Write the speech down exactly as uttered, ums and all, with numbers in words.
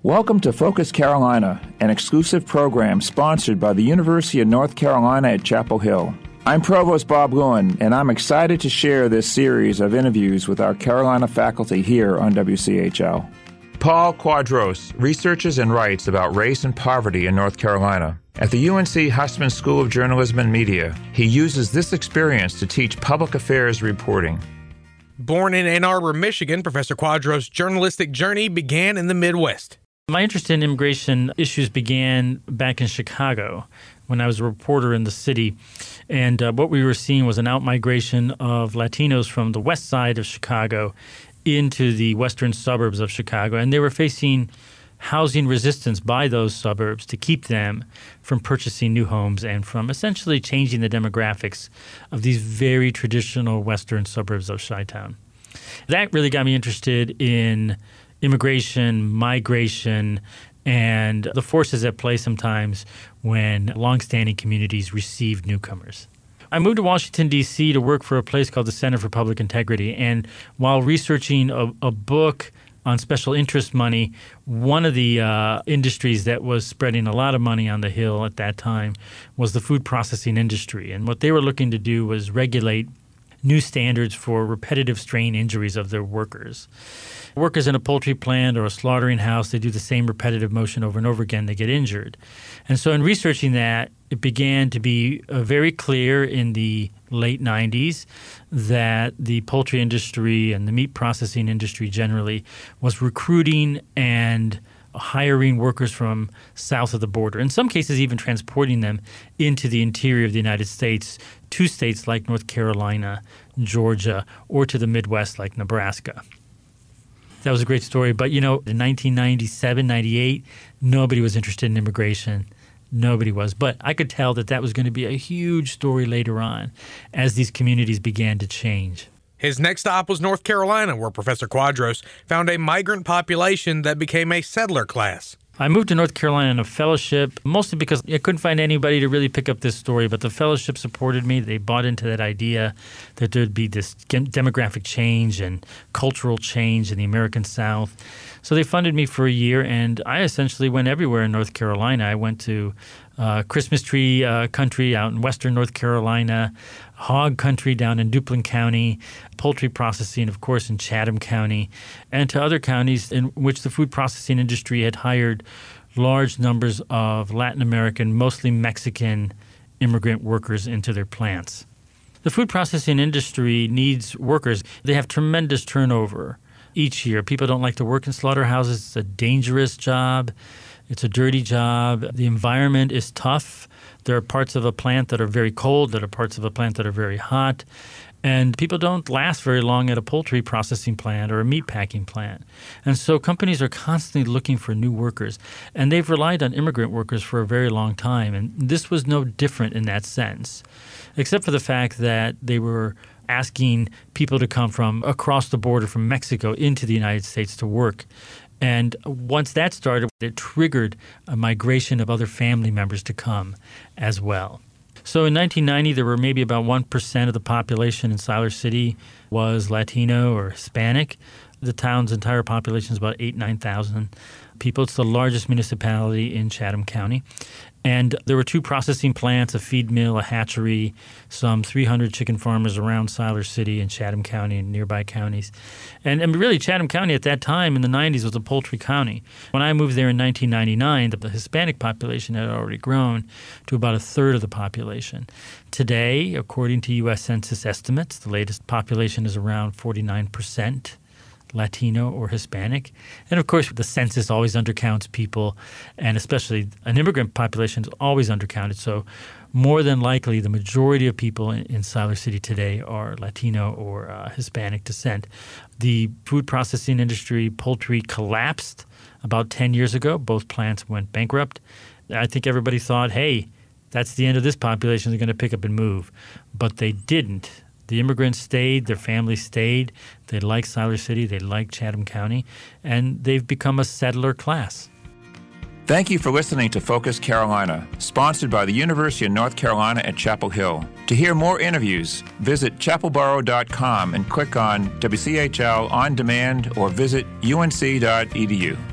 Welcome to Focus Carolina, an exclusive program sponsored by the University of North Carolina at Chapel Hill. I'm Provost Bob Lewin, and I'm excited to share this series of interviews with our Carolina faculty here on W C H L. Paul Quadros researches and writes about race and poverty in North Carolina. At the U N C Hussman School of Journalism and Media, he uses this experience to teach public affairs reporting. Born in Ann Arbor, Michigan, Professor Quadros' journalistic journey began in the Midwest. My interest in immigration issues began back in Chicago when I was a reporter in the city. And uh, what we were seeing was an outmigration of Latinos from the west side of Chicago into the western suburbs of Chicago. And they were facing housing resistance by those suburbs to keep them from purchasing new homes and from essentially changing the demographics of these very traditional western suburbs of Chi-Town. That really got me interested in immigration, migration, and the forces at play sometimes when longstanding communities receive newcomers. I moved to Washington, D C to work for a place called the Center for Public Integrity. And while researching a, a book on special interest money, one of the uh, industries that was spreading a lot of money on the Hill at that time was the food processing industry. And what they were looking to do was regulate new standards for repetitive strain injuries of their workers. Workers in a poultry plant or a slaughtering house, they do the same repetitive motion over and over again, they get injured. And so in researching that, it began to be uh, very clear in the late nineties that the poultry industry and the meat processing industry generally was recruiting and hiring workers from south of the border, in some cases even transporting them into the interior of the United States to states like North Carolina, Georgia, or to the Midwest like Nebraska. That was a great story. But, you know, in nineteen ninety-seven, ninety-eight, nobody was interested in immigration. Nobody was. But I could tell that that was going to be a huge story later on as these communities began to change. His next stop was North Carolina, where Professor Quadros found a migrant population that became a settler class. I moved to North Carolina on a fellowship, mostly because I couldn't find anybody to really pick up this story, but the fellowship supported me. They bought into that idea that there'd be this demographic change and cultural change in the American South. So they funded me for a year, and I essentially went everywhere in North Carolina. I went to uh, Christmas tree uh, country out in western North Carolina, hog country down in Duplin County, poultry processing, of course, in Chatham County, and to other counties in which the food processing industry had hired large numbers of Latin American, mostly Mexican immigrant workers into their plants. The food processing industry needs workers. They have tremendous turnover each year. People don't like to work in slaughterhouses. It's a dangerous job. It's a dirty job. The environment is tough. There are parts of a plant that are very cold. There are parts of a plant that are very hot. And people don't last very long at a poultry processing plant or a meat packing plant. And so companies are constantly looking for new workers. And they've relied on immigrant workers for a very long time. And this was no different in that sense, except for the fact that they were asking people to come from across the border from Mexico into the United States to work. And once that started, it triggered a migration of other family members to come as well. So in nineteen ninety, there were maybe about one percent of the population in Siler City was Latino or Hispanic. The town's entire population is about eight, nine thousand people. It's the largest municipality in Chatham County. And there were two processing plants, a feed mill, a hatchery, some three hundred chicken farmers around Siler City and Chatham County and nearby counties. And, and really, Chatham County at that time in the nineties was a poultry county. When I moved there in nineteen ninety-nine, the Hispanic population had already grown to about a third of the population. Today, according to U S Census estimates, the latest population is around forty-nine percent. Latino or Hispanic. And of course, the census always undercounts people, and especially an immigrant population is always undercounted. So more than likely, the majority of people in, in Siler City today are Latino or uh, Hispanic descent. The food processing industry, poultry, collapsed about ten years ago. Both plants went bankrupt. I think everybody thought, hey, that's the end of this population. They're going to pick up and move. But they didn't. The immigrants stayed, their families stayed. They like Siler City, they like Chatham County, and they've become a settler class. Thank you for listening to Focus Carolina, sponsored by the University of North Carolina at Chapel Hill. To hear more interviews, visit chapel borough dot com and click on W C H L On Demand or visit U N C dot E D U.